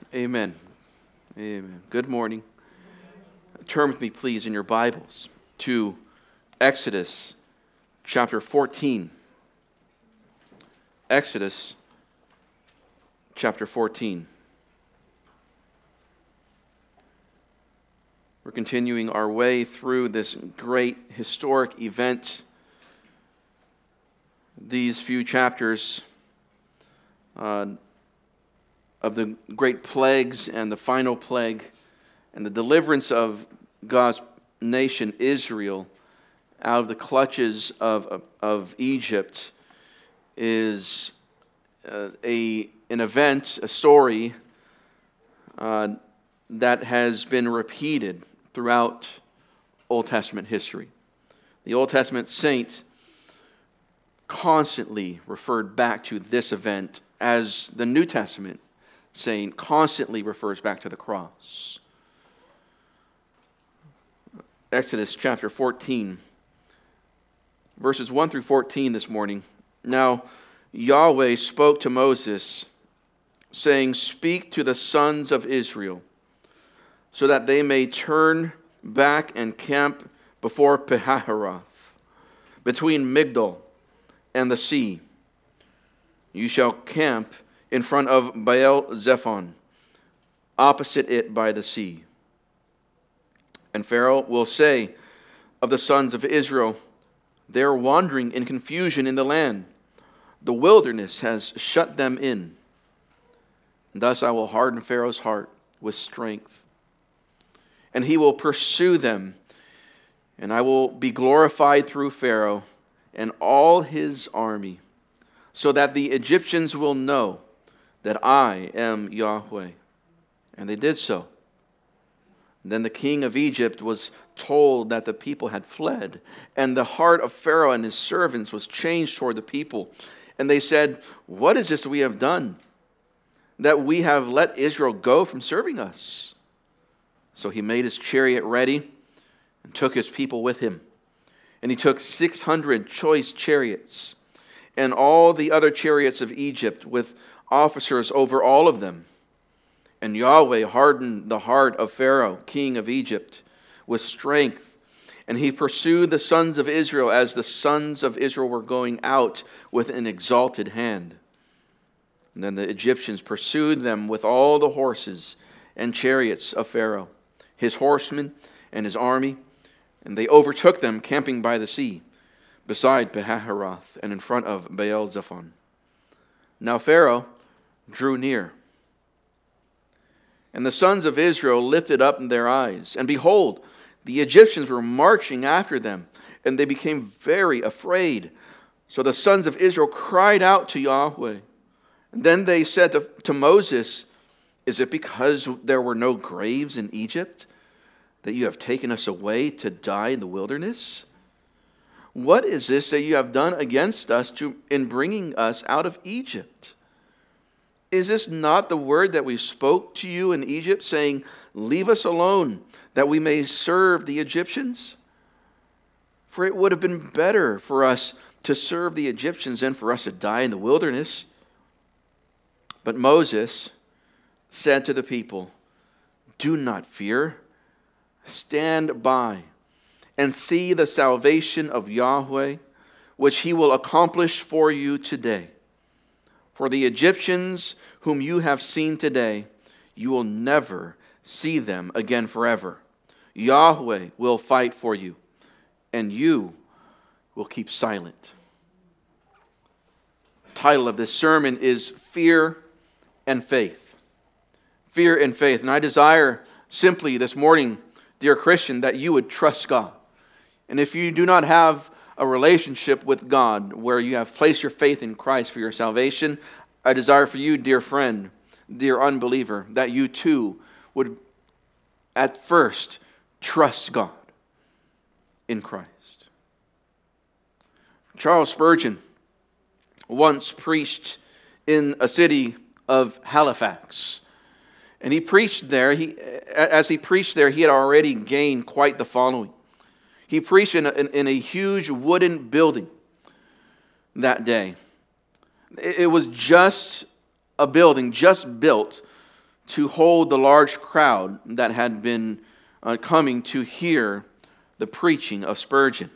Amen. Amen. Good morning. Turn with me, please, in your Bibles to Exodus chapter 14. Exodus chapter 14. We're continuing our way through this great historic event. These few chapters of the great plagues and the final plague and the deliverance of God's nation, Israel, out of the clutches of Egypt is an event, a story that has been repeated throughout Old Testament history. The Old Testament saint constantly referred back to this event, as the New Testament saint constantly refers back to the cross. Exodus chapter 14, verses 1 through 14 this morning. Now Yahweh spoke to Moses, saying, "Speak to the sons of Israel, so that they may turn back and camp before Pihahiroth, between Migdol and the sea. You shall camp in front of Baal-zephon, opposite it by the sea. And Pharaoh will say of the sons of Israel, they are wandering in confusion in the land. The wilderness has shut them in. Thus I will harden Pharaoh's heart with strength, and he will pursue them, and I will be glorified through Pharaoh and all his army, so that the Egyptians will know that I am Yahweh." And they did so. Then the king of Egypt was told that the people had fled, and the heart of Pharaoh and his servants was changed toward the people. And they said, "What is this we have done, that we have let Israel go from serving us?" So he made his chariot ready and took his people with him. And he took 600 choice chariots and all the other chariots of Egypt with officers over all of them. And Yahweh hardened the heart of Pharaoh, king of Egypt, with strength. And he pursued the sons of Israel as the sons of Israel were going out with an exalted hand. And then the Egyptians pursued them with all the horses and chariots of Pharaoh, his horsemen and his army. And they overtook them camping by the sea, beside Pihahiroth and in front of Baal-zephon. Now Pharaoh drew near, and the sons of Israel lifted up their eyes, and behold, the Egyptians were marching after them, and they became very afraid. So the sons of Israel cried out to Yahweh. And then they said to Moses, "Is it because there were no graves in Egypt that you have taken us away to die in the wilderness? What is this that you have done against us in bringing us out of Egypt? Is this not the word that we spoke to you in Egypt, saying, 'Leave us alone, that we may serve the Egyptians'? For it would have been better for us to serve the Egyptians than for us to die in the wilderness." But Moses said to the people, "Do not fear. Stand by and see the salvation of Yahweh, which he will accomplish for you today. For the Egyptians whom you have seen today, you will never see them again forever. Yahweh will fight for you, and you will keep silent." The title of this sermon is Fear and Faith. Fear and faith. And I desire simply this morning, dear Christian, that you would trust God. And if you do not have a relationship with God where you have placed your faith in Christ for your salvation, I desire for you, dear friend, dear unbeliever, that you too would at first trust God in Christ. Charles Spurgeon once preached in a city of Halifax. And he preached there. As he preached there, he had already gained quite the following. He preached in a huge wooden building that day. It was just a building just built to hold the large crowd that had been coming to hear the preaching of Spurgeon.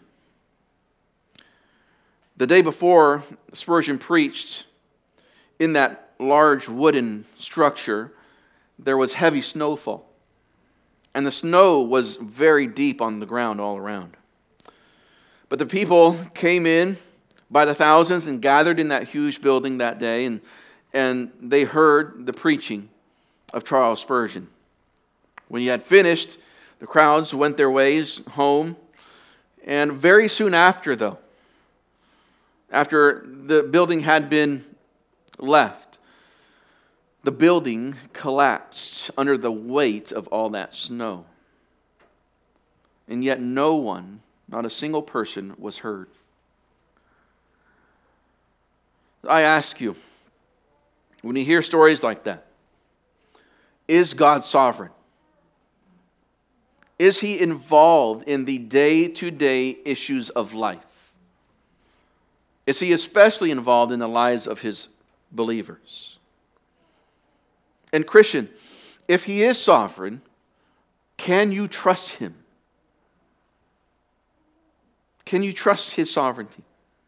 The day before Spurgeon preached, in that large wooden structure, there was heavy snowfall. And the snow was very deep on the ground all around. But the people came in by the thousands and gathered in that huge building that day, and they heard the preaching of Charles Spurgeon. When he had finished, the crowds went their ways home. And very soon after, though, after the building had been left, the building collapsed under the weight of all that snow. And yet no one, not a single person, was hurt. I ask you, when you hear stories like that, is God sovereign? Is He involved in the day-to-day issues of life? Is He especially involved in the lives of His believers? And Christian, if He is sovereign, can you trust Him? Can you trust His sovereignty?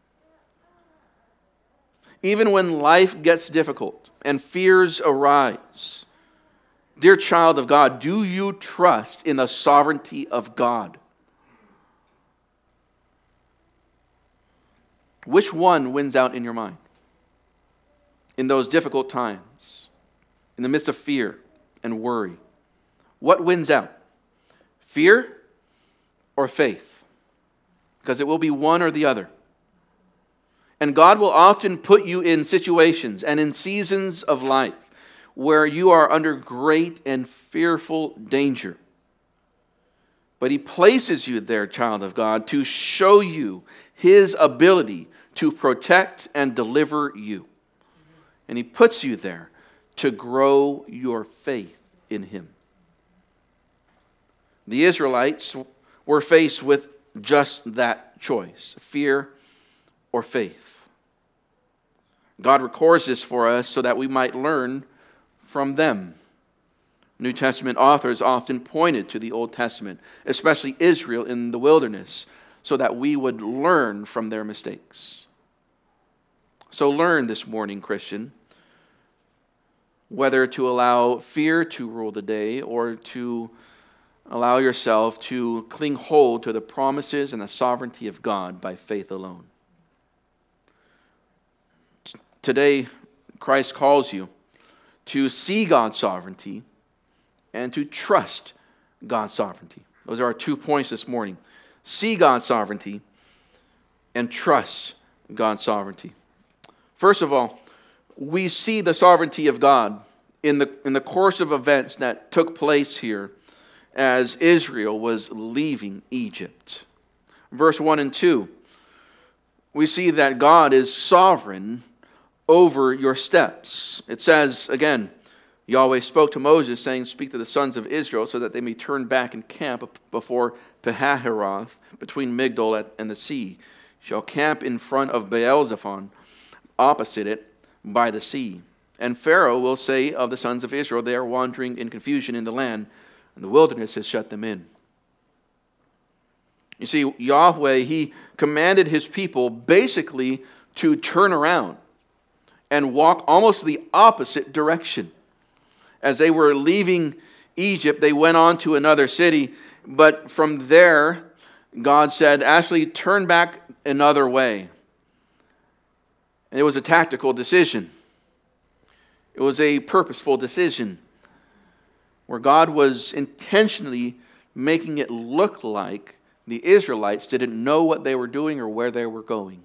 Even when life gets difficult and fears arise, dear child of God, do you trust in the sovereignty of God? Which one wins out in your mind in those difficult times, in the midst of fear and worry? What wins out? Fear or faith? Because it will be one or the other. And God will often put you in situations and in seasons of life where you are under great and fearful danger. But He places you there, child of God, to show you His ability to protect and deliver you. And He puts you there to grow your faith in Him. The Israelites were faced with just that choice, fear or faith. God records this for us so that we might learn from them. New Testament authors often pointed to the Old Testament, especially Israel in the wilderness, so that we would learn from their mistakes. So learn this morning, Christian, whether to allow fear to rule the day or to allow yourself to cling hold to the promises and the sovereignty of God by faith alone. Today, Christ calls you to see God's sovereignty and to trust God's sovereignty. Those are our 2 points this morning. See God's sovereignty and trust God's sovereignty. First of all, we see the sovereignty of God in the course of events that took place here as Israel was leaving Egypt. Verse 1 and 2, we see that God is sovereign over your steps. It says, again, Yahweh spoke to Moses, saying, "Speak to the sons of Israel so that they may turn back and camp before Pihahiroth, between Migdol and the sea. Shall camp in front of Baal-zephon, opposite it, by the sea. And Pharaoh will say of the sons of Israel, they are wandering in confusion in the land, and the wilderness has shut them in." You see, Yahweh, He commanded His people basically to turn around and walk almost the opposite direction. As they were leaving Egypt, they went on to another city, but from there, God said, actually turn back another way. And it was a tactical decision. It was a purposeful decision where God was intentionally making it look like the Israelites didn't know what they were doing or where they were going.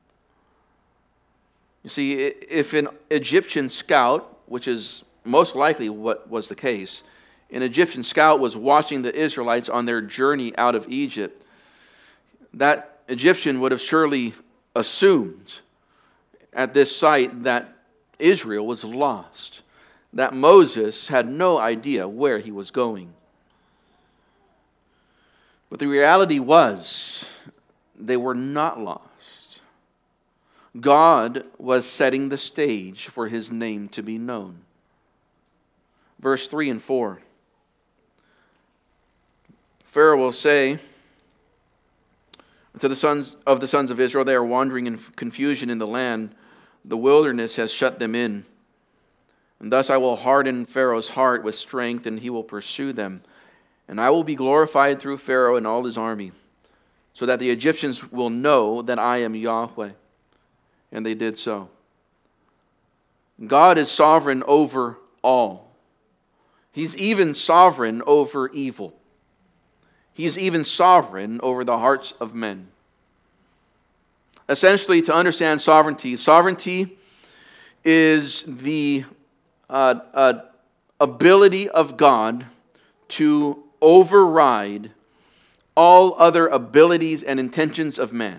You see, if an Egyptian scout, which is most likely what was the case, an Egyptian scout was watching the Israelites on their journey out of Egypt, that Egyptian would have surely assumed at this sight that Israel was lost, that Moses had no idea where he was going. But the reality was, they were not lost. God was setting the stage for His name to be known. verse 3 and 4. Pharaoh will say to the sons of Israel, they are wandering in confusion in the land. The wilderness has shut them in. And thus I will harden Pharaoh's heart with strength, and he will pursue them. And I will be glorified through Pharaoh and all his army, so that the Egyptians will know that I am Yahweh. And they did so. God is sovereign over all. He's even sovereign over evil. He's even sovereign over the hearts of men. Essentially, to understand sovereignty, sovereignty is the ability of God to override all other abilities and intentions of man.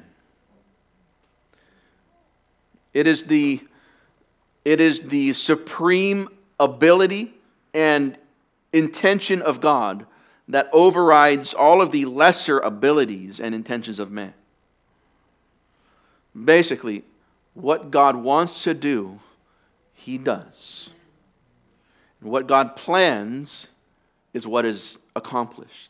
It is the supreme ability and intention of God that overrides all of the lesser abilities and intentions of man. Basically, what God wants to do, He does. And what God plans is what is accomplished.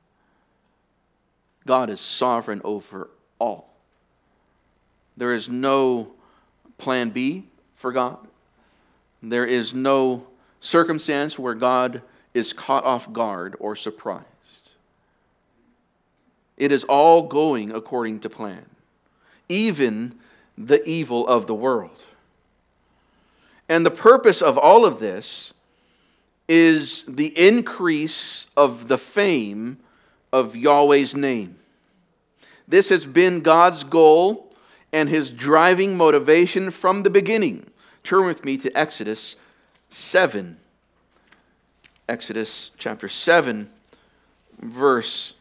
God is sovereign over all. There is no plan B for God. There is no circumstance where God is caught off guard or surprised. It is all going according to plan, even the evil of the world. And the purpose of all of this is the increase of the fame of Yahweh's name. This has been God's goal and His driving motivation from the beginning. Turn with me to Exodus 7. Exodus chapter 7, verse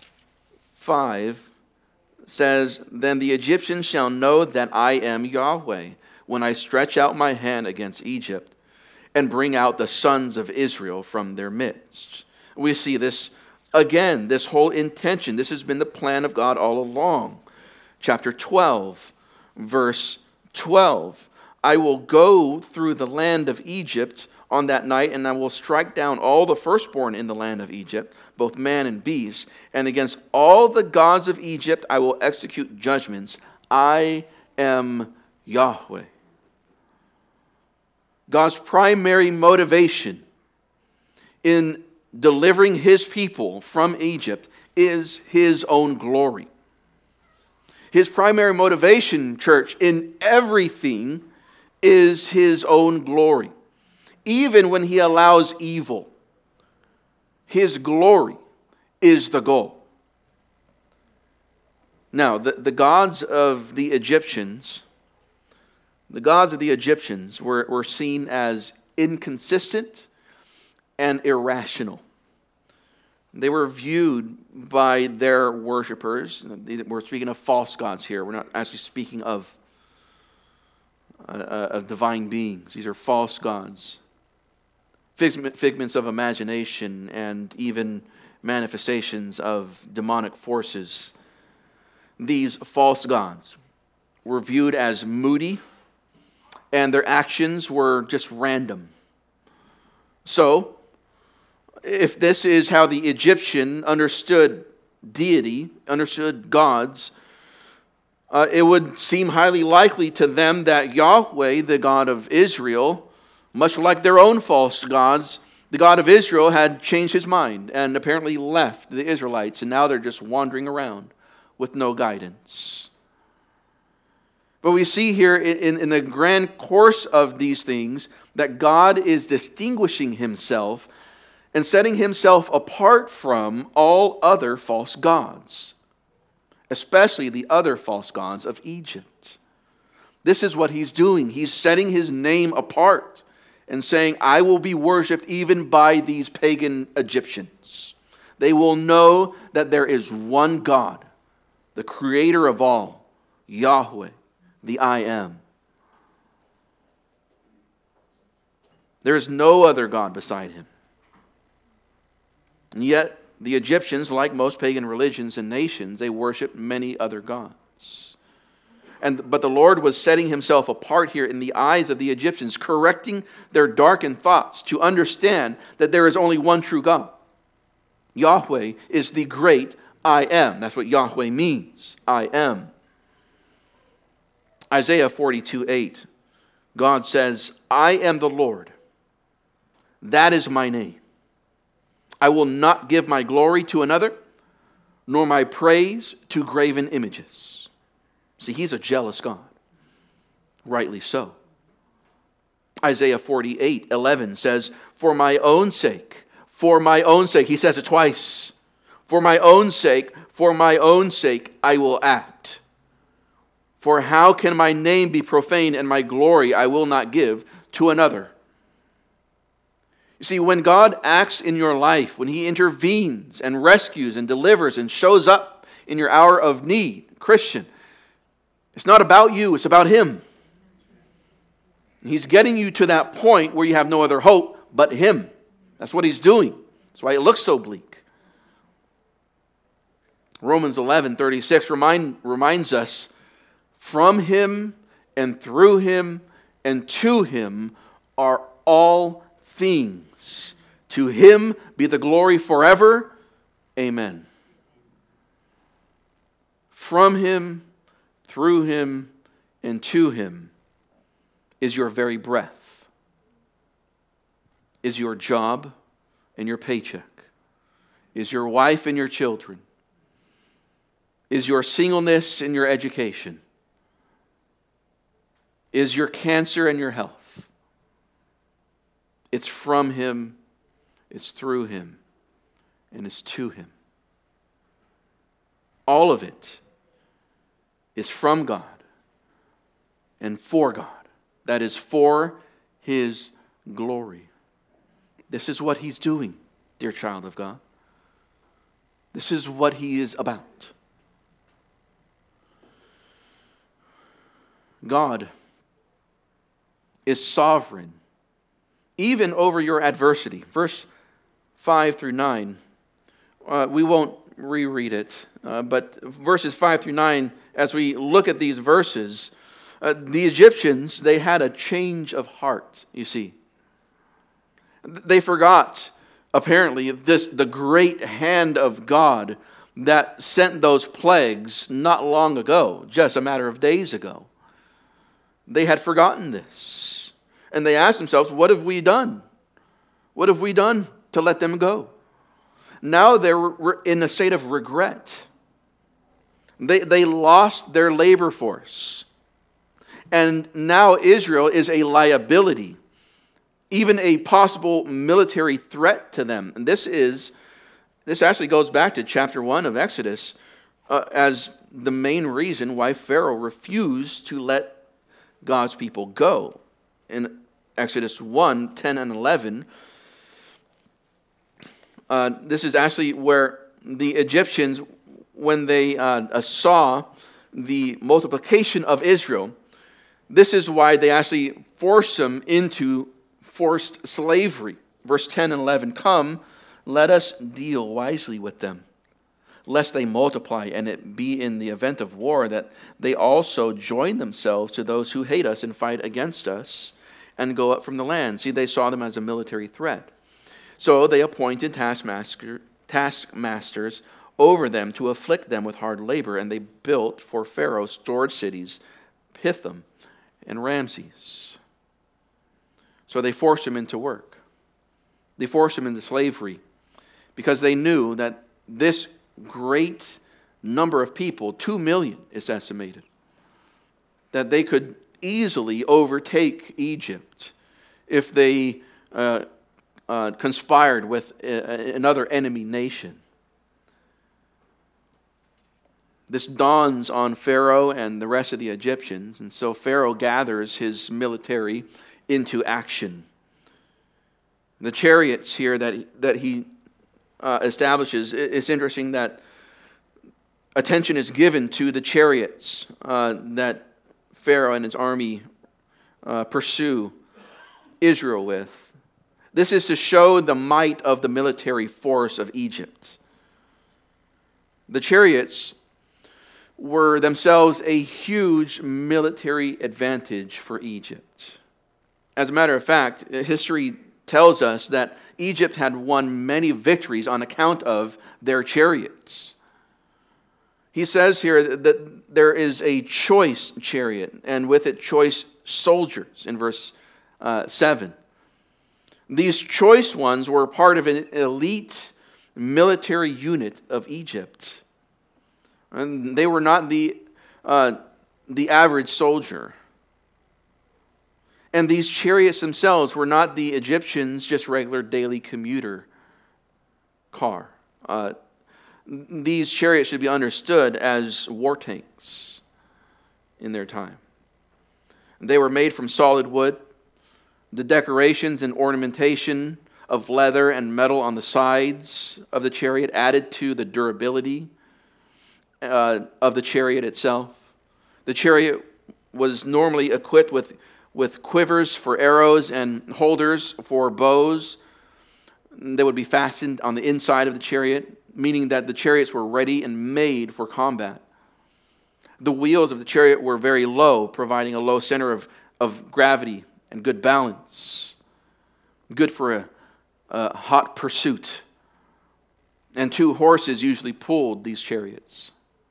5 says, "Then the Egyptians shall know that I am Yahweh, when I stretch out my hand against Egypt and bring out the sons of Israel from their midst." We see this again, this whole intention. This has been the plan of God all along. Chapter 12, verse 12. "I will go through the land of Egypt on that night, and I will strike down all the firstborn in the land of Egypt, both man and beast, and against all the gods of Egypt I will execute judgments. I am Yahweh." God's primary motivation in delivering His people from Egypt is His own glory. His primary motivation, church, in everything is His own glory. Even when He allows evil, His glory is the goal. Now, the gods of the Egyptians, were seen as inconsistent and irrational. They were viewed by their worshipers. We're speaking of false gods here. We're not actually speaking of divine beings. These are false gods. Figments of imagination and even manifestations of demonic forces. These false gods were viewed as moody, and their actions were just random. So, if this is how the Egyptian understood deity, understood gods, it would seem highly likely to them that Yahweh, the God of Israel, much like their own false gods, the God of Israel had changed His mind and apparently left the Israelites, and now they're just wandering around with no guidance. But we see here in the grand course of these things that God is distinguishing Himself and setting Himself apart from all other false gods, especially the other false gods of Egypt. This is what He's doing. He's setting His name apart and saying, I will be worshipped even by these pagan Egyptians. They will know that there is one God, the creator of all, Yahweh, the I Am. There is no other God beside Him. And yet, the Egyptians, like most pagan religions and nations, they worship many other gods. But the Lord was setting himself apart here in the eyes of the Egyptians, correcting their darkened thoughts to understand that there is only one true God. Yahweh is the great I am. That's what Yahweh means. I am. Isaiah 42:8. God says, I am the Lord. That is my name. I will not give my glory to another, nor my praise to graven images. See, he's a jealous God. Rightly so. Isaiah 48:11 says, for my own sake, he says it twice. For my own sake, I will act. For how can my name be profaned, and my glory I will not give to another? You see, when God acts in your life, when he intervenes and rescues and delivers and shows up in your hour of need, Christian, it's not about you, it's about him. He's getting you to that point where you have no other hope but him. That's what he's doing. That's why it looks so bleak. Romans 11:36 reminds us, from him and through him and to him are all things. To him be the glory forever. Amen. From him, through him, and to him is your very breath, is your job and your paycheck, is your wife and your children, is your singleness and your education, is your cancer and your health. It's from him, it's through him, and it's to him. All of it is from God and for God. That is for his glory. This is what he's doing, dear child of God. This is what he is about. God is sovereign, even over your adversity. Verse 5 through 9. We won't reread it, but verses 5 through 9, as we look at these verses, the Egyptians, they had a change of heart, you see. They forgot, apparently, the great hand of God that sent those plagues not long ago, just a matter of days ago. They had forgotten this. And they asked themselves, what have we done? What have we done to let them go? Now they're in a state of regret. They lost their labor force. And now Israel is a liability, even a possible military threat to them. And this actually goes back to chapter 1 of Exodus as the main reason why Pharaoh refused to let God's people go. In Exodus 1, 10 and 11, this is actually where the Egyptians, when they saw the multiplication of Israel, this is why they actually forced them into forced slavery. Verse 10 and 11, come, let us deal wisely with them, lest they multiply, and it be in the event of war that they also join themselves to those who hate us and fight against us and go up from the land. See, they saw them as a military threat. So they appointed taskmasters over them to afflict them with hard labor, and they built for Pharaoh storage cities, Pithom and Ramses. So they forced him into work. They forced him into slavery because they knew that this great number of people, 2 million is estimated, that they could easily overtake Egypt if they conspired with another enemy nation. This dawns on Pharaoh and the rest of the Egyptians, and so Pharaoh gathers his military into action. The chariots here that he establishes, it's interesting that attention is given to the chariots that Pharaoh and his army pursue Israel with. This is to show the might of the military force of Egypt. The chariots were themselves a huge military advantage for Egypt. As a matter of fact, history tells us that Egypt had won many victories on account of their chariots. He says here that there is a choice chariot, and with it choice soldiers in verse 7. These choice ones were part of an elite military unit of Egypt. And they were not the average soldier. And these chariots themselves were not the Egyptians' just regular daily commuter car. These chariots should be understood as war tanks in their time. They were made from solid wood. The decorations and ornamentation of leather and metal on the sides of the chariot added to the durability of the chariot itself. The chariot was normally equipped with quivers for arrows and holders for bows. They would be fastened on the inside of the chariot, meaning that the chariots were ready and made for combat. The wheels of the chariot were very low, providing a low center of gravity and good balance. Good for a hot pursuit. And 2 horses usually pulled these chariots.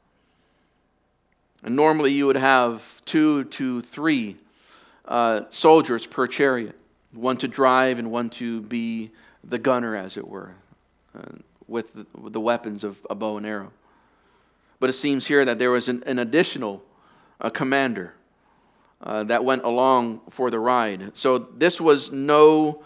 And normally you would have 2 to 3 soldiers per chariot. One to drive and one to be the gunner, as it were, with the weapons of a bow and arrow. But it seems here that there was an additional commander that went along for the ride. So this was no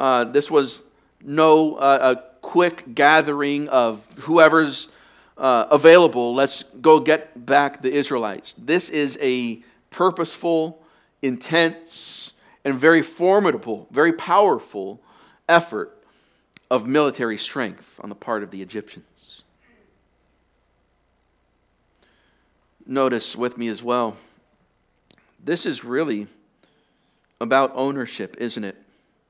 quick gathering of whoever's available. Let's go get back the Israelites. This is a purposeful, intense, and very formidable, very powerful effort of military strength on the part of the Egyptians. Notice with me as well, this is really about ownership, isn't it?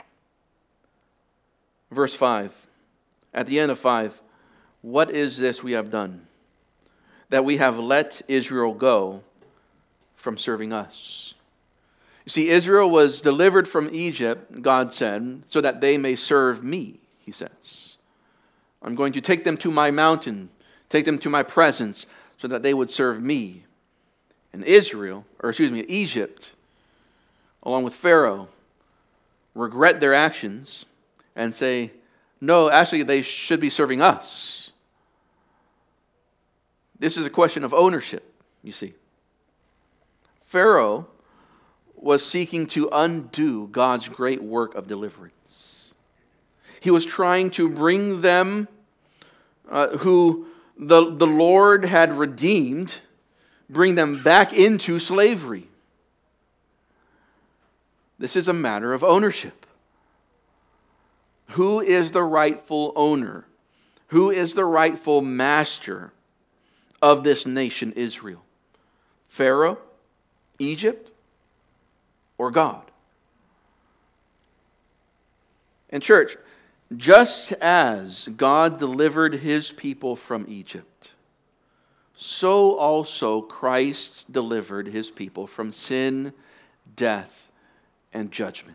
Verse 5, at the end of 5, what is this we have done? That we have let Israel go from serving us. You see, Israel was delivered from Egypt, God said, so that they may serve me, he says. I'm going to take them to my mountain, take them to my presence, so that they would serve me. And Egypt, along with Pharaoh, regret their actions and say, no, actually they should be serving us. This is a question of ownership, you see. Pharaoh was seeking to undo God's great work of deliverance. He was trying to bring them who the Lord had redeemed, bring them back into slavery. This is a matter of ownership. Who is the rightful owner? Who is the rightful master of this nation, Israel? Pharaoh, Egypt, or God? And church, just as God delivered his people from Egypt, so also Christ delivered his people from sin, death, and judgment.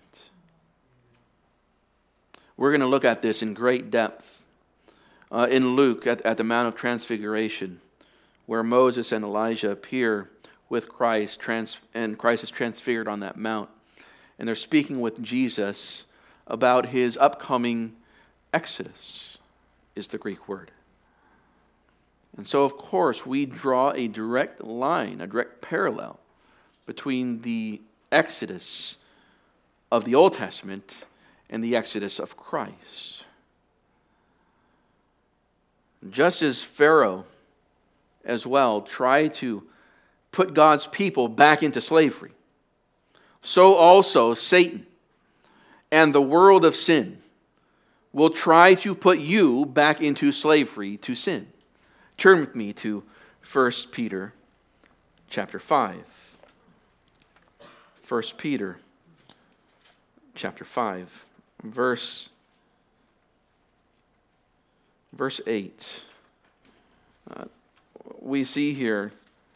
We're going to look at this in great depth in Luke at the Mount of Transfiguration, where Moses and Elijah appear with Christ, and Christ is transfigured on that mount. And they're speaking with Jesus about his upcoming exodus, is the Greek word. And so, of course, we draw a direct line, a direct parallel between the exodus of the Old Testament and the exodus of Christ. Just as Pharaoh as well tried to put God's people back into slavery, so also Satan and the world of sin will try to put you back into slavery to sin. Turn with me to 1 Peter chapter 5. 1 Peter chapter 5, verse 8. We see here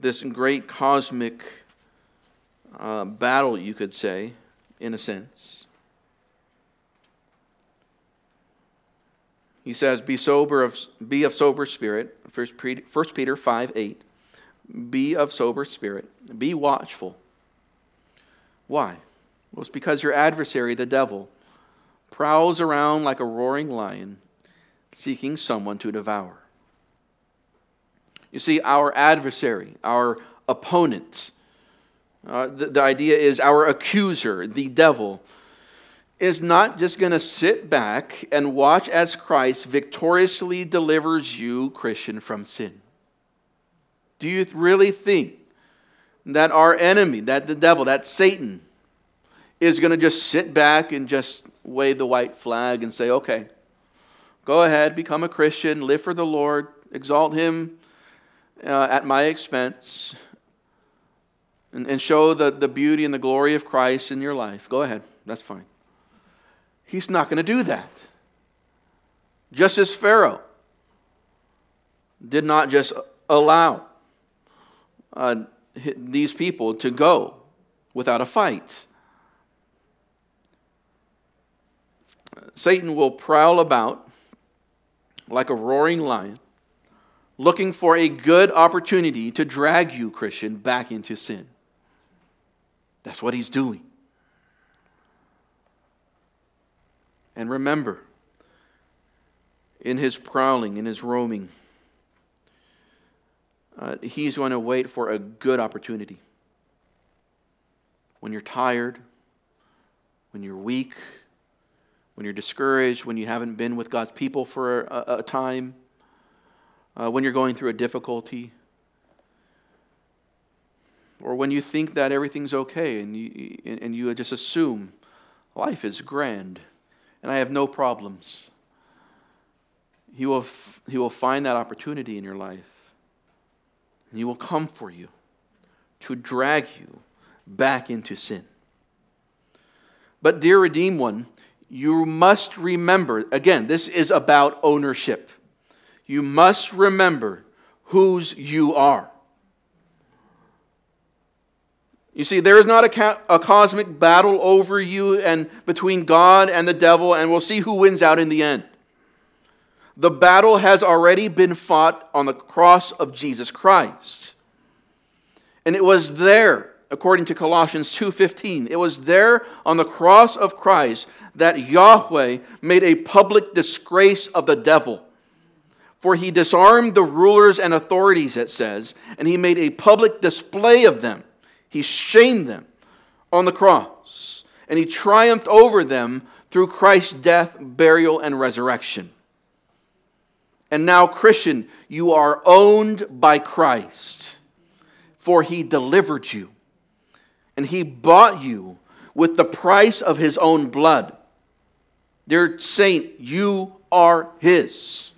this great cosmic battle, you could say, in a sense. He says, be of sober spirit, 1 Peter 5:8. Be of sober spirit. Be watchful. Why? Well, it's because your adversary, the devil, prowls around like a roaring lion, seeking someone to devour. You see, our adversary, our opponent, the idea is our accuser, the devil, is not just going to sit back and watch as Christ victoriously delivers you, Christian, from sin. Do you really think that our enemy, that the devil, that Satan, is going to just sit back and just wave the white flag and say, okay, go ahead, become a Christian, live for the Lord, exalt Him at my expense, and show the beauty and the glory of Christ in your life. Go ahead, that's fine. He's not going to do that. Just as Pharaoh did not just allow these people to go without a fight. Satan will prowl about like a roaring lion, looking for a good opportunity to drag you, Christian, back into sin. That's what he's doing. And remember, in his prowling, in his roaming, he's going to wait for a good opportunity. When you're tired, when you're weak, when you're discouraged, when you haven't been with God's people for a time, when you're going through a difficulty, or when you think that everything's okay and you just assume life is grand and I have no problems. He will find that opportunity in your life. And He will come for you to drag you back into sin. But dear redeemed one, you must remember, again, this is about ownership. You must remember whose you are. You see, there is not a cosmic battle over you and between God and the devil, and we'll see who wins out in the end. The battle has already been fought on the cross of Jesus Christ. And it was there, according to Colossians 2:15, it was there on the cross of Christ that Yahweh made a public disgrace of the devil. For He disarmed the rulers and authorities, it says, and He made a public display of them. He shamed them on the cross, and He triumphed over them through Christ's death, burial, and resurrection. And now, Christian, you are owned by Christ, for He delivered you, and He bought you with the price of His own blood. Dear saint, you are His.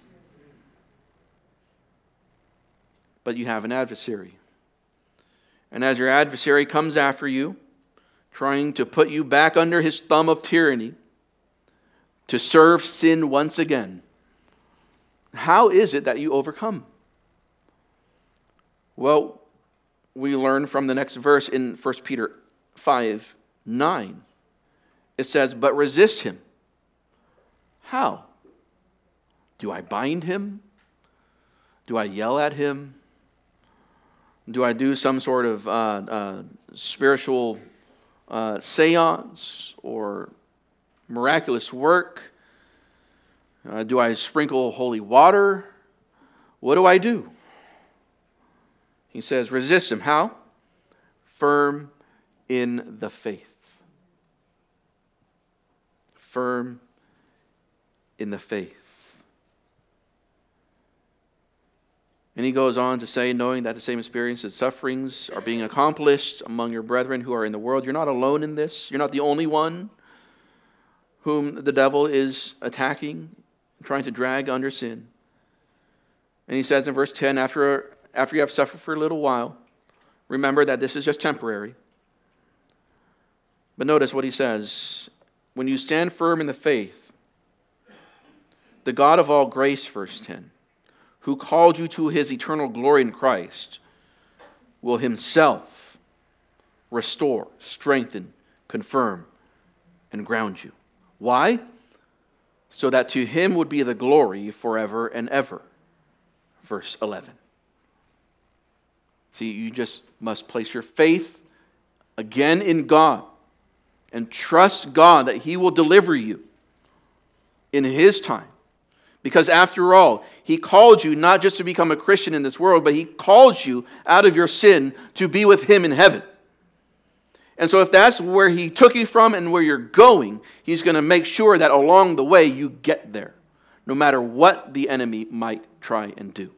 But you have an adversary. And as your adversary comes after you, trying to put you back under his thumb of tyranny, to serve sin once again, how is it that you overcome? Well, we learn from the next verse in 1 Peter 5:9. It says, but resist him. How? Do I bind him? Do I yell at him? Do I do some sort of spiritual seance or miraculous work? Do I sprinkle holy water? What do I do? He says, resist him. How? Firm in the faith. Firm in the faith. And he goes on to say, knowing that the same experiences and sufferings are being accomplished among your brethren who are in the world. You're not alone in this. You're not the only one whom the devil is attacking, trying to drag under sin. And he says in verse 10, after you have suffered for a little while, remember that this is just temporary. But notice what he says. When you stand firm in the faith, the God of all grace, verse 10, who called you to His eternal glory in Christ, will himself restore, strengthen, confirm, and ground you. Why? So that to him would be the glory forever and ever. Verse 11. See, you just must place your faith again in God and trust God that he will deliver you in his time. Because after all, he called you not just to become a Christian in this world, but he called you out of your sin to be with him in heaven. And so if that's where he took you from and where you're going, he's going to make sure that along the way you get there, no matter what the enemy might try and do.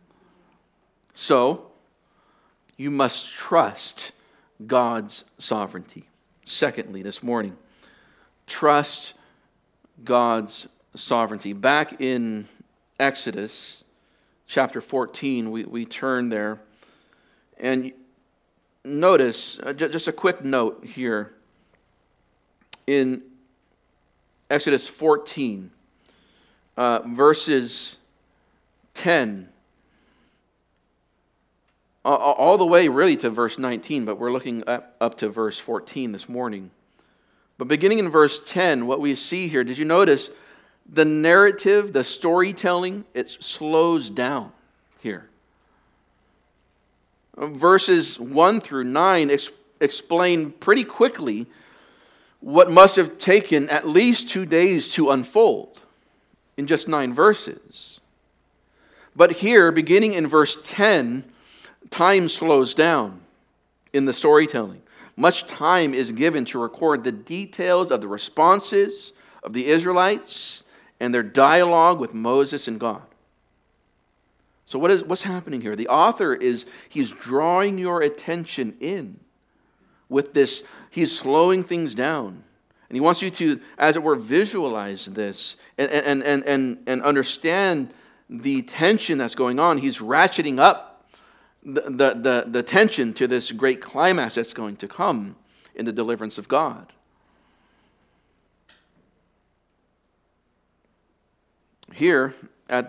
So, you must trust God's sovereignty. Secondly, this morning, trust God's sovereignty. Back in Exodus chapter 14, we turn there, and notice, just a quick note here, in Exodus 14, verses 10, all the way really to verse 19, but we're looking up to verse 14 this morning. But beginning in verse 10, what we see here, did you notice the narrative, the storytelling, it slows down here. Verses 1 through 9 explain pretty quickly what must have taken at least 2 days to unfold in just 9 verses. But here, beginning in verse 10, time slows down in the storytelling. Much time is given to record the details of the responses of the Israelites and their dialogue with Moses and God. So what's happening here? The author he's drawing your attention in with this. He's slowing things down. And he wants you to, as it were, visualize this and understand the tension that's going on. He's ratcheting up the tension to this great climax that's going to come in the deliverance of God. Here, at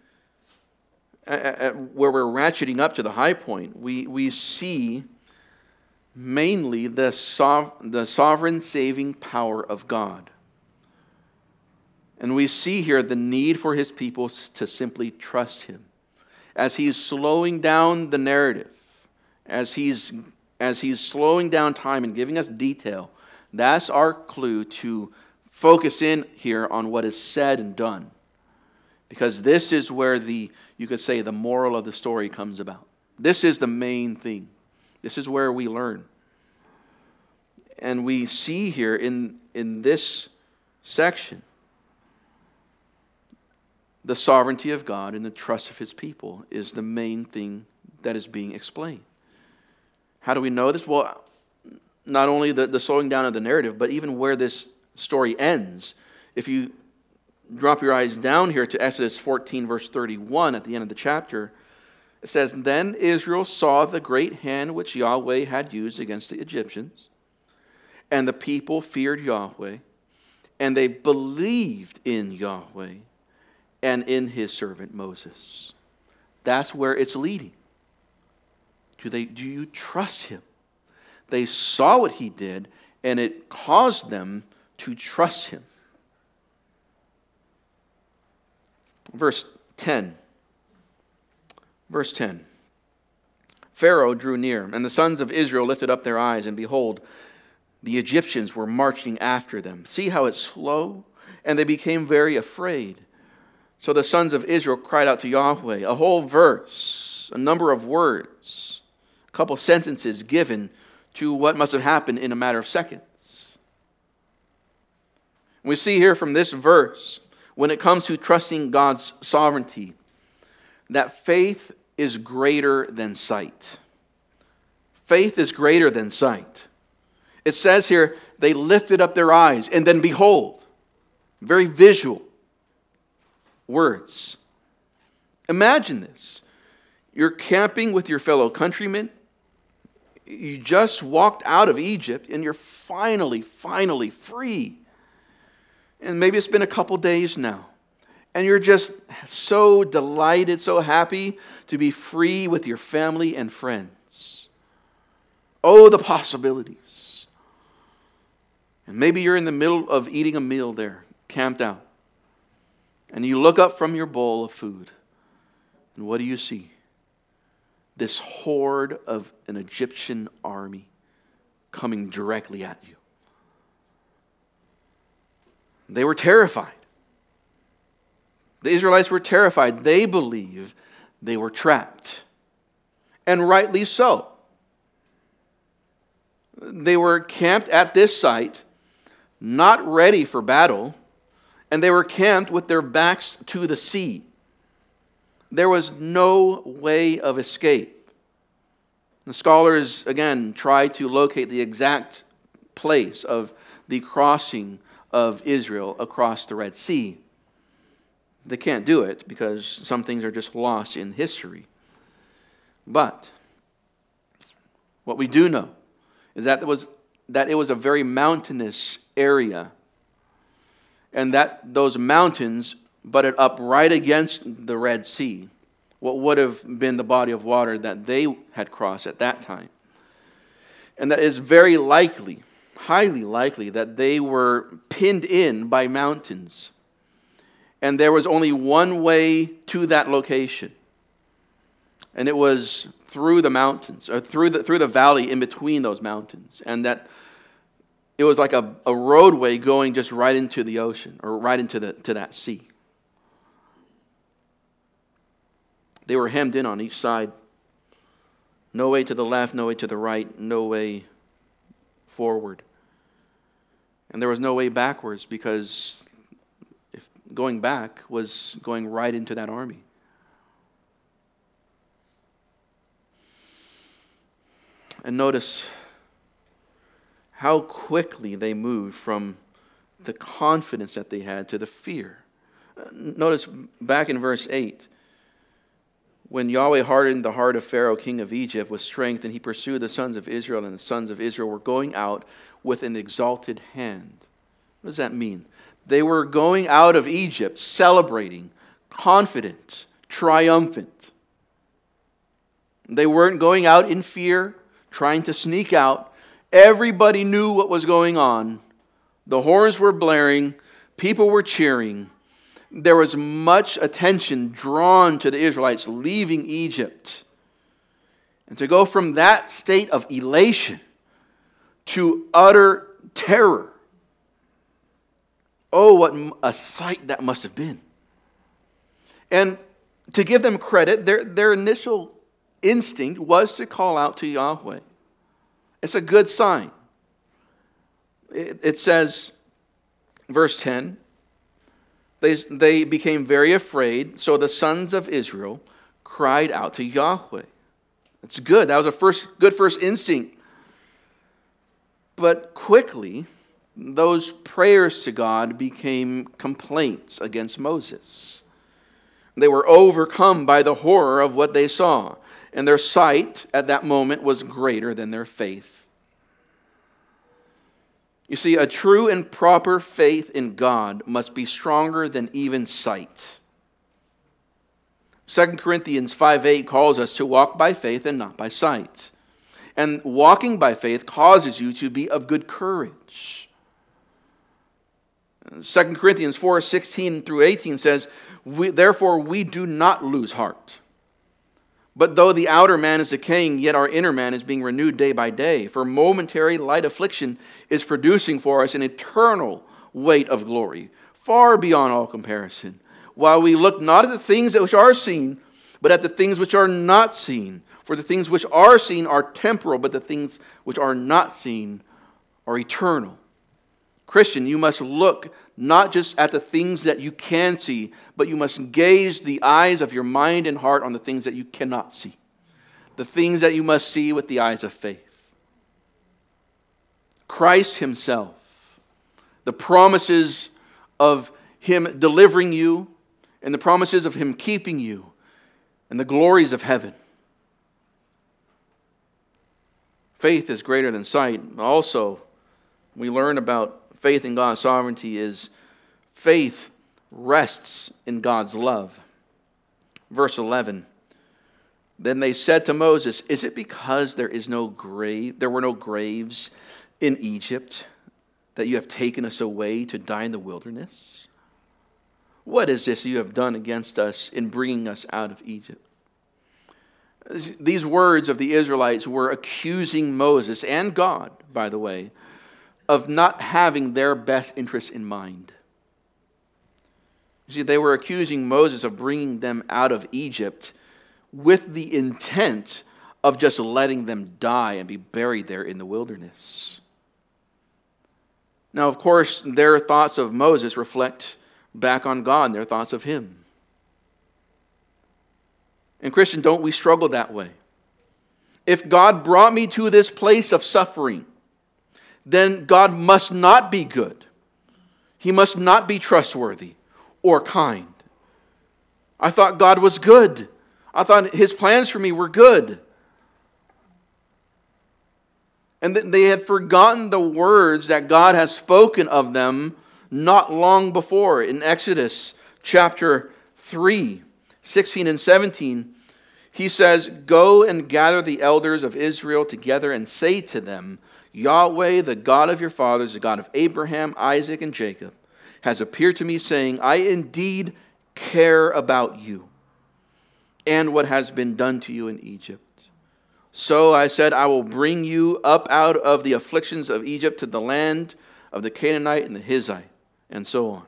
where we're ratcheting up to the high point, we see mainly the sovereign saving power of God. And we see here the need for his people to simply trust him. As he's slowing down the narrative, as he's slowing down time and giving us detail, that's our clue to focus in here on what is said and done. Because this is where you could say the moral of the story comes about. This is the main thing. This is where we learn. And we see here in this section the sovereignty of God and the trust of his people is the main thing that is being explained. How do we know this? Well, not only the slowing down of the narrative, but even where this story ends. If you drop your eyes down here to Exodus 14, verse 31 at the end of the chapter, it says, "Then Israel saw the great hand which Yahweh had used against the Egyptians, and the people feared Yahweh, and they believed in Yahweh and in his servant Moses." That's where it's leading. Do you trust him? They saw what he did, and it caused them to trust him. Verse 10. Pharaoh drew near, and the sons of Israel lifted up their eyes, and behold, the Egyptians were marching after them. See how it's slow? And they became very afraid. So the sons of Israel cried out to Yahweh. A whole verse, a number of words, a couple sentences given to what must have happened in a matter of seconds. We see here from this verse, when it comes to trusting God's sovereignty, that faith is greater than sight. Faith is greater than sight. It says here, they lifted up their eyes, and then behold, very visual words. Imagine this. You're camping with your fellow countrymen. You just walked out of Egypt, and you're finally free. And maybe it's been a couple days now. And you're just so delighted, so happy to be free with your family and friends. Oh, the possibilities. And maybe you're in the middle of eating a meal there, camped out. And you look up from your bowl of food. And what do you see? This horde of an Egyptian army coming directly at you. They were terrified. The Israelites were terrified. They believed they were trapped. And rightly so. They were camped at this site, not ready for battle, and they were camped with their backs to the sea. There was no way of escape. The scholars, again, try to locate the exact place of the crossing of Israel across the Red Sea. They can't do it because some things are just lost in history. But what we do know is that it was a very mountainous area, and that those mountains butted up right against the Red Sea, what would have been the body of water that they had crossed at that time. And that is very likely, highly likely, that they were pinned in by mountains. And there was only one way to that location. And it was through the mountains, or through the valley in between those mountains. And that it was like a roadway going just right into the ocean, or right into that sea. They were hemmed in on each side. No way to the left, no way to the right, no way forward. And there was no way backwards, because if going back was going right into that army. And notice how quickly they moved from the confidence that they had to the fear. Notice back in verse 8, when Yahweh hardened the heart of Pharaoh, king of Egypt, with strength, and he pursued the sons of Israel, and the sons of Israel were going out with an exalted hand. What does that mean? They were going out of Egypt celebrating, confident, triumphant. They weren't going out in fear, trying to sneak out. Everybody knew what was going on. The horns were blaring. People were cheering. There was much attention drawn to the Israelites leaving Egypt. And to go from that state of elation to utter terror. Oh, what a sight that must have been. And to give them credit, their initial instinct was to call out to Yahweh. It's a good sign. It says, verse 10, they became very afraid, so the sons of Israel cried out to Yahweh. That's good. That was a good first instinct. But quickly, those prayers to God became complaints against Moses. They were overcome by the horror of what they saw. And their sight at that moment was greater than their faith. You see, a true and proper faith in God must be stronger than even sight. 2 Corinthians 5:8 calls us to walk by faith and not by sight. And walking by faith causes you to be of good courage. 2 Corinthians 4:16 through 18 says, therefore we do not lose heart. But though the outer man is decaying, yet our inner man is being renewed day by day. For momentary light affliction is producing for us an eternal weight of glory, far beyond all comparison. While we look not at the things which are seen, but at the things which are not seen. For the things which are seen are temporal, but the things which are not seen are eternal. Christian, you must look not just at the things that you can see, but you must gaze the eyes of your mind and heart on the things that you cannot see. The things that you must see with the eyes of faith. Christ himself, the promises of him delivering you, and the promises of him keeping you, and the glories of heaven. Faith is greater than sight. Also, we learn about faith in God's sovereignty is faith rests in God's love. Verse 11, Then they said to Moses, is it because there were no graves in Egypt that you have taken us away to die in the wilderness? What is this you have done against us in bringing us out of Egypt? These words of the Israelites were accusing Moses and God, by the way, of not having their best interests in mind. You see, they were accusing Moses of bringing them out of Egypt with the intent of just letting them die and be buried there in the wilderness. Now, of course, their thoughts of Moses reflect back on God and their thoughts of him. And Christian, don't we struggle that way? If God brought me to this place of suffering, then God must not be good. He must not be trustworthy or kind. I thought God was good. I thought his plans for me were good. And they had forgotten the words that God has spoken of them not long before. In Exodus chapter 3, 16 and 17, he says, go and gather the elders of Israel together and say to them, Yahweh, the God of your fathers, the God of Abraham, Isaac, and Jacob, has appeared to me, saying, I indeed care about you and what has been done to you in Egypt. So I said, I will bring you up out of the afflictions of Egypt to the land of the Canaanite and the Hittite, and so on.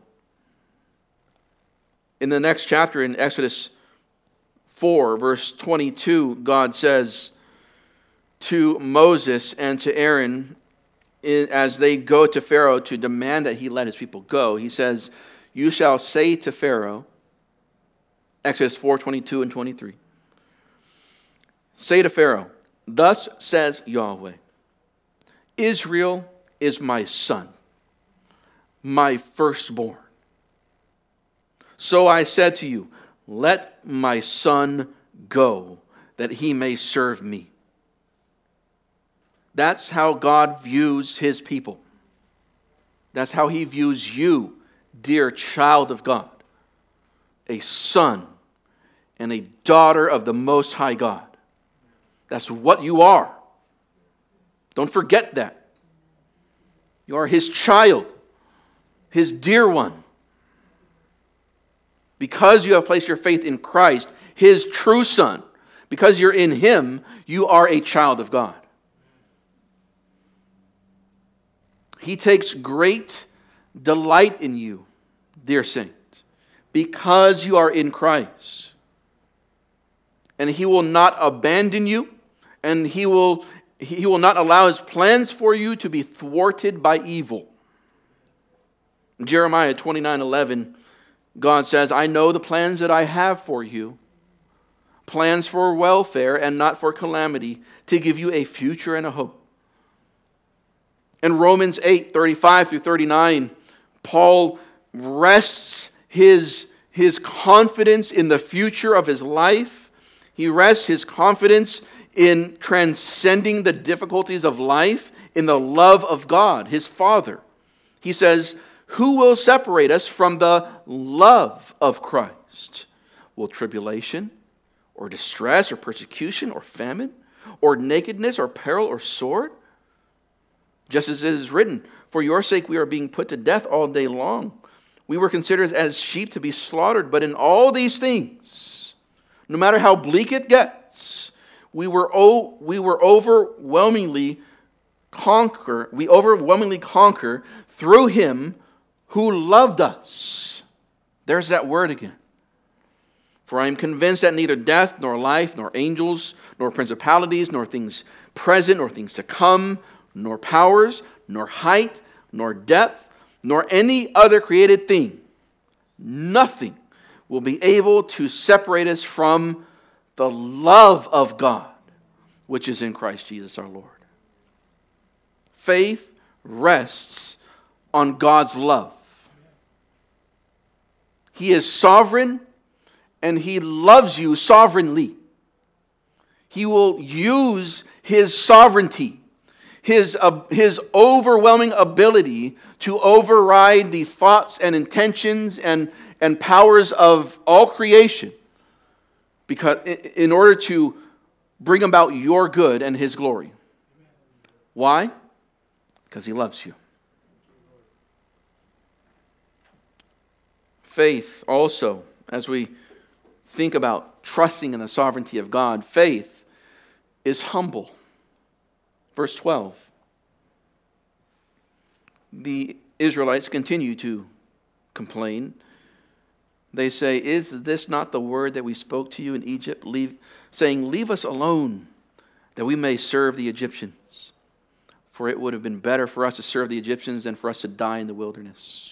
In the next chapter, in Exodus 4, verse 22, God says to Moses and to Aaron, as they go to Pharaoh to demand that he let his people go, he says, you shall say to Pharaoh, Exodus 4, 22 and 23, say to Pharaoh, thus says Yahweh, Israel is my son, my firstborn. So I said to you, let my son go, that he may serve me. That's how God views his people. That's how he views you, dear child of God, a son and a daughter of the Most High God. That's what you are. Don't forget that. You are his child, his dear one. Because you have placed your faith in Christ, his true son, because you're in him, you are a child of God. He takes great delight in you, dear saints, because you are in Christ. And he will not abandon you, and he will not allow his plans for you to be thwarted by evil. In Jeremiah 29:11, God says, I know the plans that I have for you, plans for welfare and not for calamity, to give you a future and a hope. In Romans 8:35 through 39, Paul rests his confidence in the future of his life. He rests his confidence in transcending the difficulties of life in the love of God, his Father. He says, who will separate us from the love of Christ? Will tribulation, or distress, or persecution, or famine, or nakedness, or peril, or sword? Just as it is written, for your sake we are being put to death all day long. We were considered as sheep to be slaughtered, but in all these things, no matter how bleak it gets, we overwhelmingly conquer through him who loved us. There's that word again. For I am convinced that neither death, nor life, nor angels, nor principalities, nor things present, nor things to come, nor powers, nor height, nor depth, nor any other created thing, nothing will be able to separate us from the love of God, which is in Christ Jesus our Lord. Faith rests on God's love. He is sovereign, and he loves you sovereignly. He will use his sovereignty, his overwhelming ability to override the thoughts and intentions and powers of all creation, because in order to bring about your good and His glory. Why? Because He loves you. Faith also, as we think about trusting in the sovereignty of God, faith is humble. Verse 12. The Israelites continue to complain. They say, "Is this not the word that we spoke to you in Egypt, saying, 'Leave us alone, that we may serve the Egyptians'? For it would have been better for us to serve the Egyptians than for us to die in the wilderness."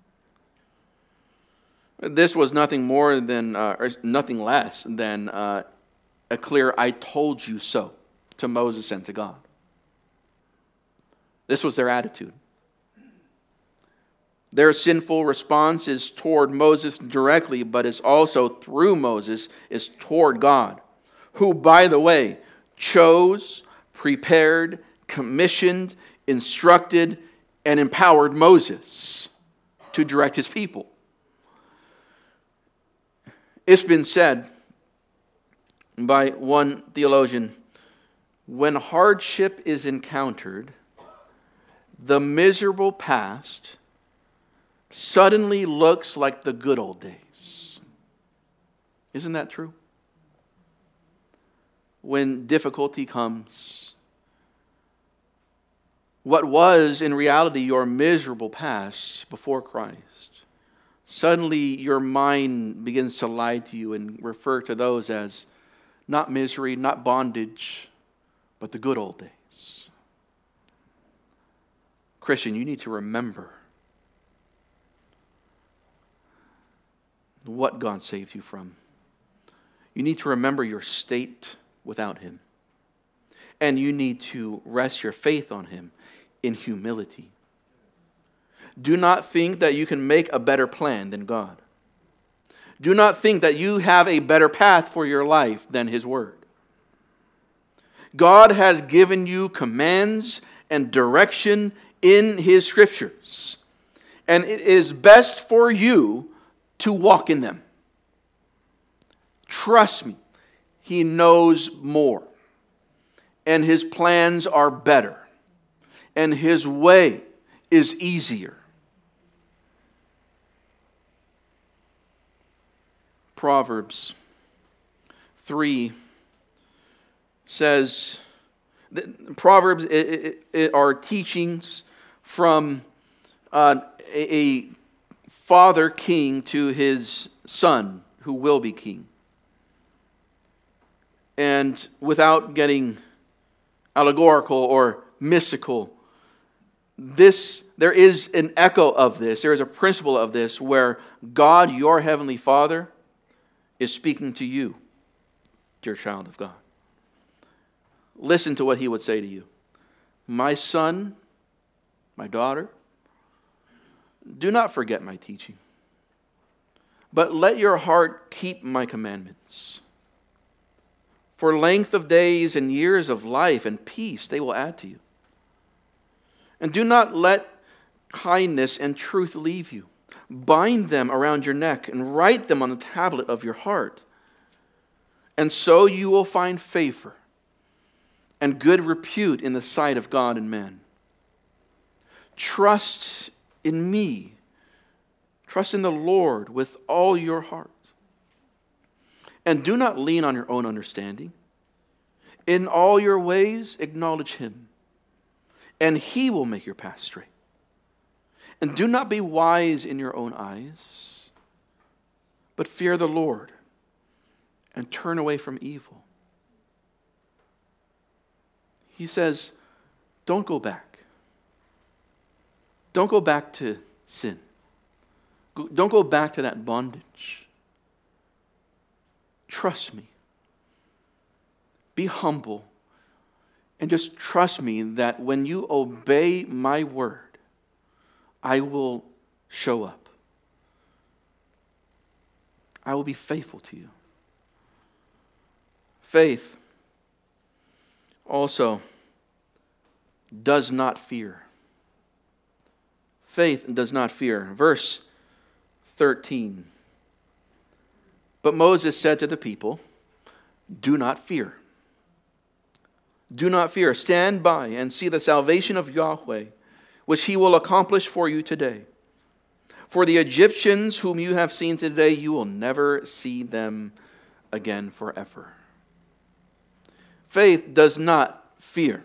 This was nothing more than, or nothing less than a clear "I told you so" to Moses and to God. This was their attitude. Their sinful response is toward Moses directly, but is also through Moses, is toward God, who, by the way, chose, prepared, commissioned, instructed, and empowered Moses to direct his people. It's been said by one theologian, when hardship is encountered, the miserable past suddenly looks like the good old days. Isn't that true? When difficulty comes, what was in reality your miserable past before Christ, suddenly your mind begins to lie to you and refer to those as not misery, not bondage, but the good old days. Christian, you need to remember what God saved you from. You need to remember your state without Him. And you need to rest your faith on Him in humility. Do not think that you can make a better plan than God. Do not think that you have a better path for your life than His Word. God has given you commands and direction in His Scriptures. And it is best for you to walk in them. Trust me, He knows more. And His plans are better. And His way is easier. Proverbs 3 says, Proverbs are teachings from a father king to his son who will be king. And without getting allegorical or mystical, there is an echo of this. There is a principle of this where God, your heavenly Father, is speaking to you, dear child of God. Listen to what He would say to you. My son, my daughter, do not forget my teaching, but let your heart keep my commandments. For length of days and years of life and peace they will add to you. And do not let kindness and truth leave you. Bind them around your neck and write them on the tablet of your heart. And so you will find favor and good repute in the sight of God and man. Trust in me. Trust in the Lord with all your heart. And do not lean on your own understanding. In all your ways acknowledge Him, and He will make your path straight. And do not be wise in your own eyes, but fear the Lord and turn away from evil. He says, don't go back. Don't go back to sin. Don't go back to that bondage. Trust me. Be humble. And just trust me that when you obey my word, I will show up. I will be faithful to you. Faith also does not fear. Faith does not fear. Verse 13. But Moses said to the people, do not fear. Do not fear. Stand by and see the salvation of Yahweh, which he will accomplish for you today. For the Egyptians whom you have seen today, you will never see them again forever. Faith does not fear.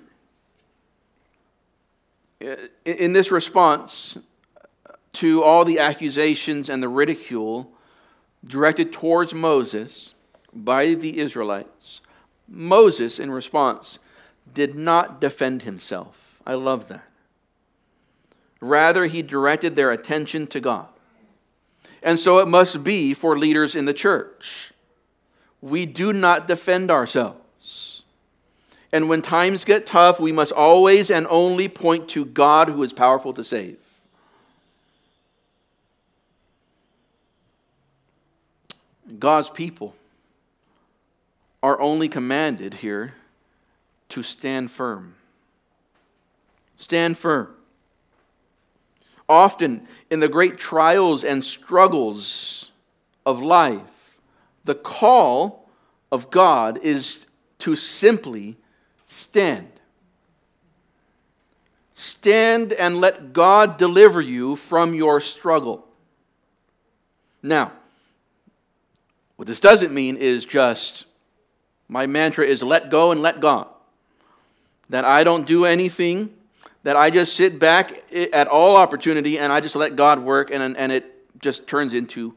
In this response to all the accusations and the ridicule directed towards Moses by the Israelites, Moses, in response, did not defend himself. I love that. Rather, he directed their attention to God. And so it must be for leaders in the church. We do not defend ourselves. And when times get tough, we must always and only point to God who is powerful to save. God's people are only commanded here to stand firm. Stand firm. Often in the great trials and struggles of life, the call of God is to simply stand. Stand and let God deliver you from your struggle. Now, what this doesn't mean is just, my mantra is let go and let God. That I don't do anything, that I just sit back at all opportunity and I just let God work, and it just turns into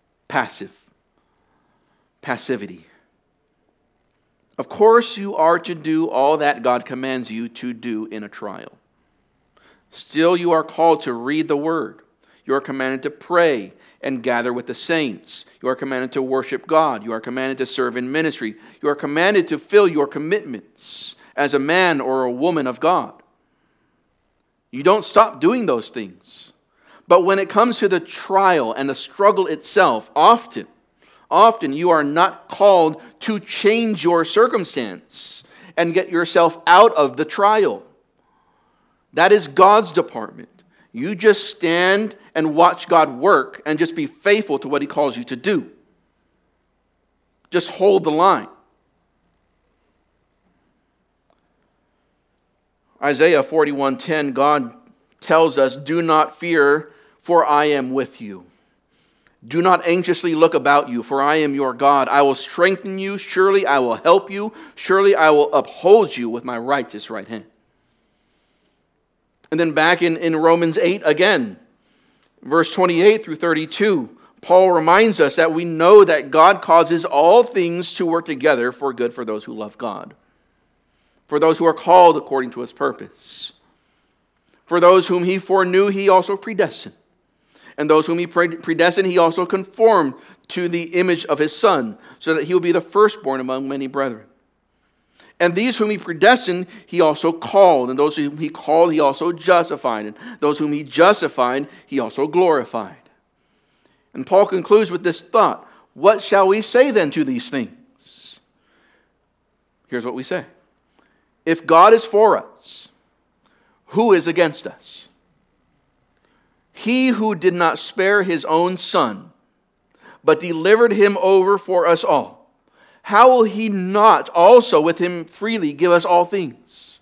passivity. Of course, you are to do all that God commands you to do in a trial. Still, you are called to read the Word. You are commanded to pray and gather with the saints. You are commanded to worship God. You are commanded to serve in ministry. You are commanded to fill your commitments as a man or a woman of God. You don't stop doing those things. But when it comes to the trial and the struggle itself, often you are not called to change your circumstance and get yourself out of the trial. That is God's department. You just stand and watch God work and just be faithful to what He calls you to do. Just hold the line. Isaiah 41:10, God tells us, "Do not fear, for I am with you. Do not anxiously look about you, for I am your God. I will strengthen you. Surely I will help you. Surely I will uphold you with my righteous right hand." And then back in Romans 8 again, verse 28 through 32, Paul reminds us that we know that God causes all things to work together for good for those who love God, for those who are called according to His purpose. For those whom He foreknew, He also predestined. And those whom He predestined, He also conformed to the image of His Son, so that He will be the firstborn among many brethren. And these whom He predestined, He also called. And those whom He called, He also justified. And those whom He justified, He also glorified. And Paul concludes with this thought: what shall we say then to these things? Here's what we say. If God is for us, who is against us? He who did not spare His own Son, but delivered Him over for us all, how will He not also with Him freely give us all things?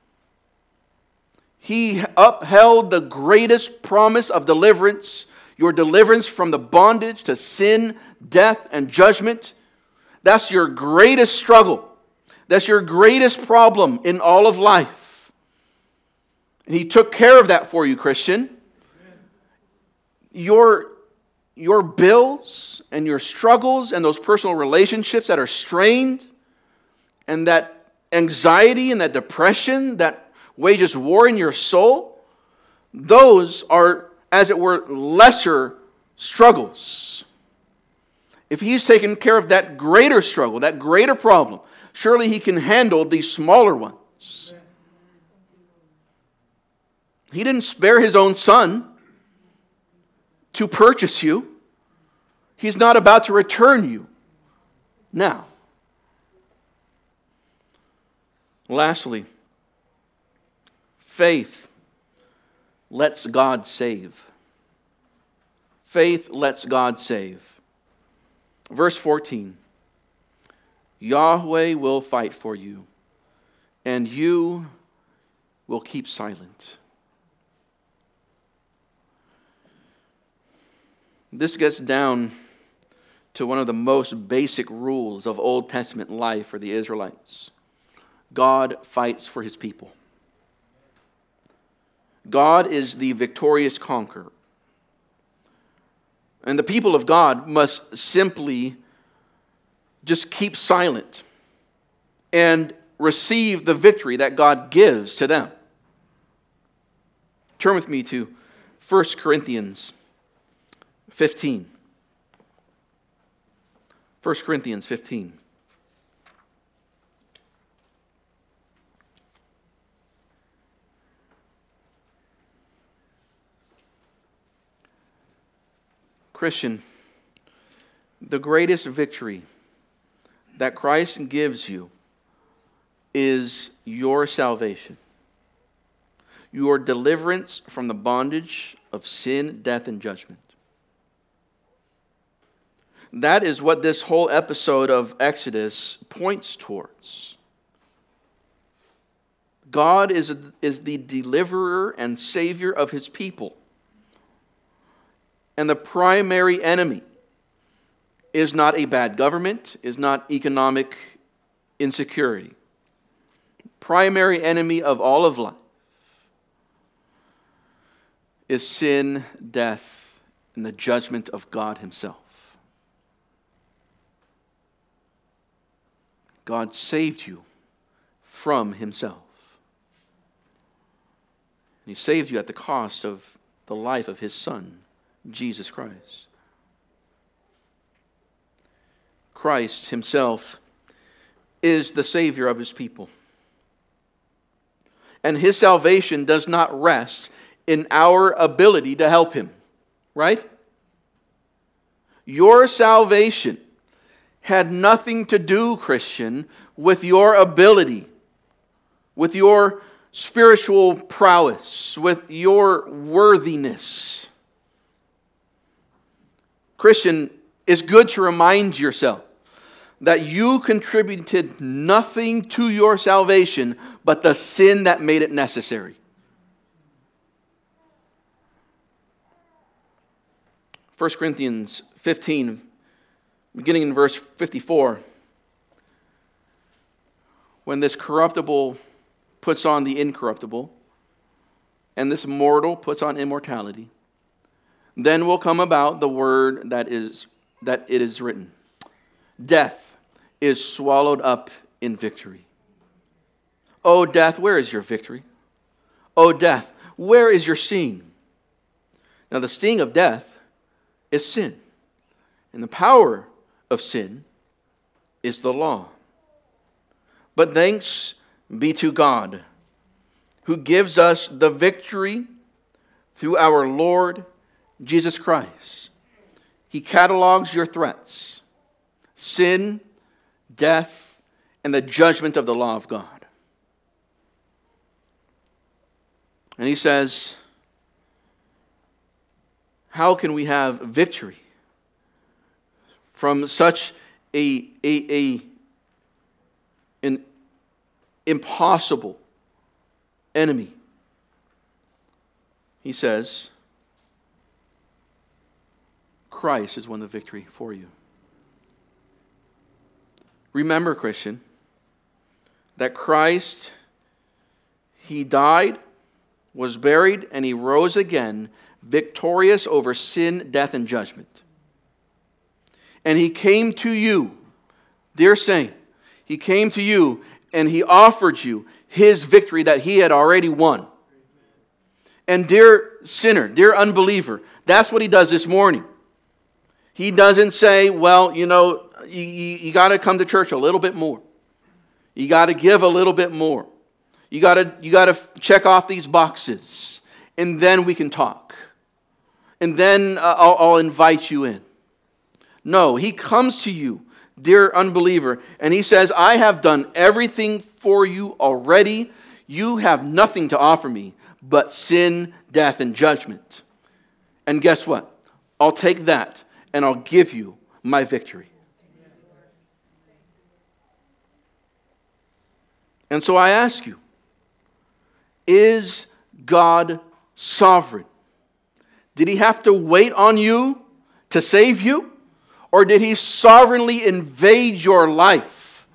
He upheld the greatest promise of deliverance, your deliverance from the bondage to sin, death, and judgment. That's your greatest struggle. That's your greatest problem in all of life. And He took care of that for you, Christian. Your bills and your struggles and those personal relationships that are strained, and that anxiety and that depression that wages war in your soul, those are, as it were, lesser struggles. If He's taken care of that greater struggle, that greater problem, surely He can handle these smaller ones. He didn't spare His own Son to purchase you. He's not about to return you now. Lastly, faith lets God save. Faith lets God save. Verse 14. Yahweh will fight for you, and you will keep silent. This gets down to one of the most basic rules of Old Testament life for the Israelites. God fights for his people. God is the victorious conqueror. And the people of God must simply just keep silent and receive the victory that God gives to them. Turn with me to 1 Corinthians 15. 1 Corinthians 15. Christian, the greatest victory that Christ gives you is your salvation, your deliverance from the bondage of sin, death, and judgment. That is what this whole episode of Exodus points towards. God is the deliverer and savior of his people. And the primary enemy is not a bad government, is not economic insecurity. Primary enemy of all of life is sin, death, and the judgment of God himself. God saved you from himself. And he saved you at the cost of the life of his Son, Jesus Christ. Christ himself is the Savior of his people. And his salvation does not rest in our ability to help him. Right? Your salvation had nothing to do, Christian, with your ability, with your spiritual prowess, with your worthiness. Christian, it's good to remind yourself that you contributed nothing to your salvation but the sin that made it necessary. 1 Corinthians 15, beginning in verse 54. When this corruptible puts on the incorruptible, and this mortal puts on immortality, then will come about the word that it is written. Death is swallowed up in victory. O death, where is your victory? O death, where is your sting? Now the sting of death is sin, and the power of sin is the law. But thanks be to God, who gives us the victory through our Lord Jesus Christ. He catalogs your threats: sin, death, and the judgment of the law of God. And he says, how can we have victory from such an impossible enemy? He says, Christ has won the victory for you. Remember, Christian, that Christ, he died, was buried, and he rose again, victorious over sin, death, and judgment. And he came to you, dear saint, he came to you and he offered you his victory that he had already won. And dear sinner, dear unbeliever, that's what he does this morning. He doesn't say, well, you got to come to church a little bit more. You got to give a little bit more. You got to check off these boxes, and then we can talk. And then I'll invite you in. No, he comes to you, dear unbeliever, and he says, I have done everything for you already. You have nothing to offer me but sin, death, and judgment. And guess what? I'll take that and I'll give you my victory. And so I ask you, is God sovereign? Did he have to wait on you to save you? Or did he sovereignly invade your life?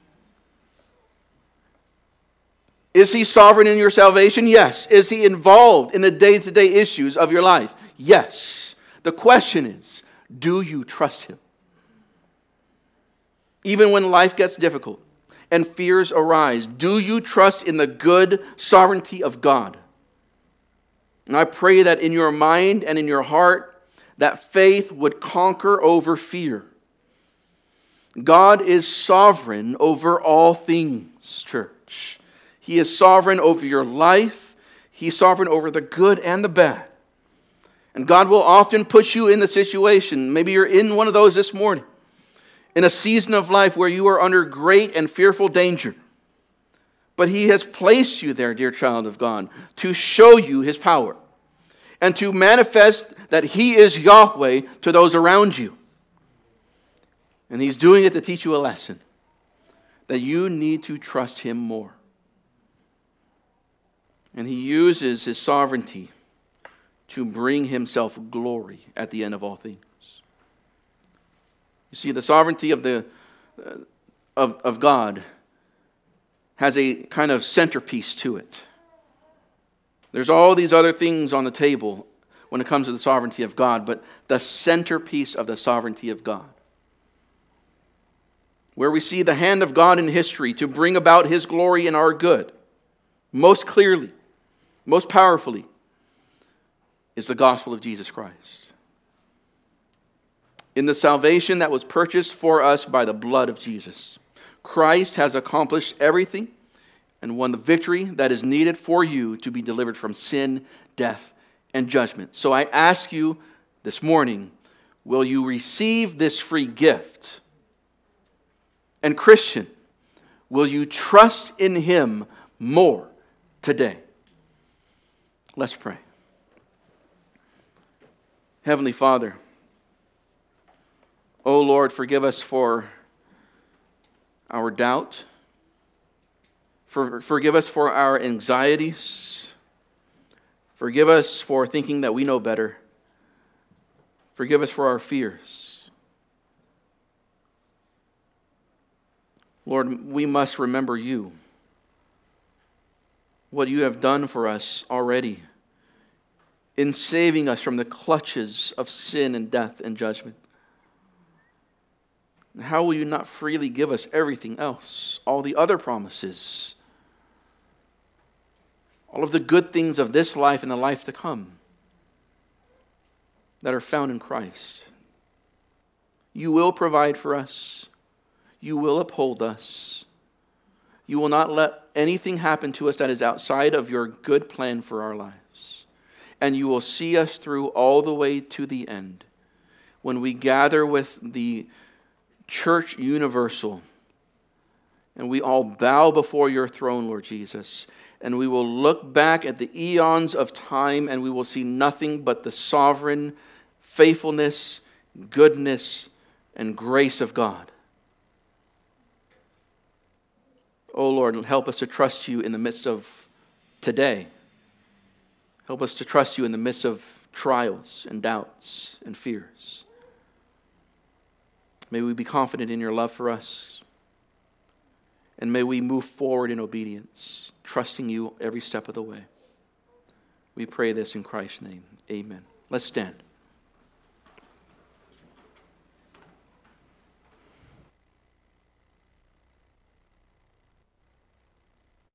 Is he sovereign in your salvation? Yes. Is he involved in the day-to-day issues of your life? Yes. The question is, do you trust him? Even when life gets difficult and fears arise, do you trust in the good sovereignty of God? And I pray that in your mind and in your heart, that faith would conquer over fear. God is sovereign over all things, church. He is sovereign over your life. He's sovereign over the good and the bad. And God will often put you in the situation. Maybe you're in one of those this morning, in a season of life where you are under great and fearful danger. But he has placed you there, dear child of God, to show you his power and to manifest that he is Yahweh to those around you. And he's doing it to teach you a lesson, that you need to trust him more. And he uses his sovereignty to bring himself glory at the end of all things. You see, the sovereignty of God has a kind of centerpiece to it. There's all these other things on the table when it comes to the sovereignty of God, but the centerpiece of the sovereignty of God, where we see the hand of God in history to bring about his glory and our good, most clearly, most powerfully, is the gospel of Jesus Christ. In the salvation that was purchased for us by the blood of Jesus, Christ has accomplished everything and won the victory that is needed for you to be delivered from sin, death, and judgment. So I ask you this morning, will you receive this free gift? And Christian, will you trust in him more today? Let's pray. Heavenly Father, O Lord, forgive us for our doubt. Forgive us for our anxieties. Forgive us for thinking that we know better. Forgive us for our fears. Lord, we must remember you, what you have done for us already in saving us from the clutches of sin and death and judgment. How will you not freely give us everything else, all the other promises, all of the good things of this life and the life to come that are found in Christ? You will provide for us. You will uphold us. You will not let anything happen to us that is outside of your good plan for our lives. And you will see us through all the way to the end, when we gather with the church universal and we all bow before your throne, Lord Jesus, and we will look back at the eons of time and we will see nothing but the sovereign faithfulness, goodness, and grace of God. Oh Lord, help us to trust you in the midst of today. Help us to trust you in the midst of trials and doubts and fears. May we be confident in your love for us. And may we move forward in obedience, trusting you every step of the way. We pray this in Christ's name. Amen. Let's stand.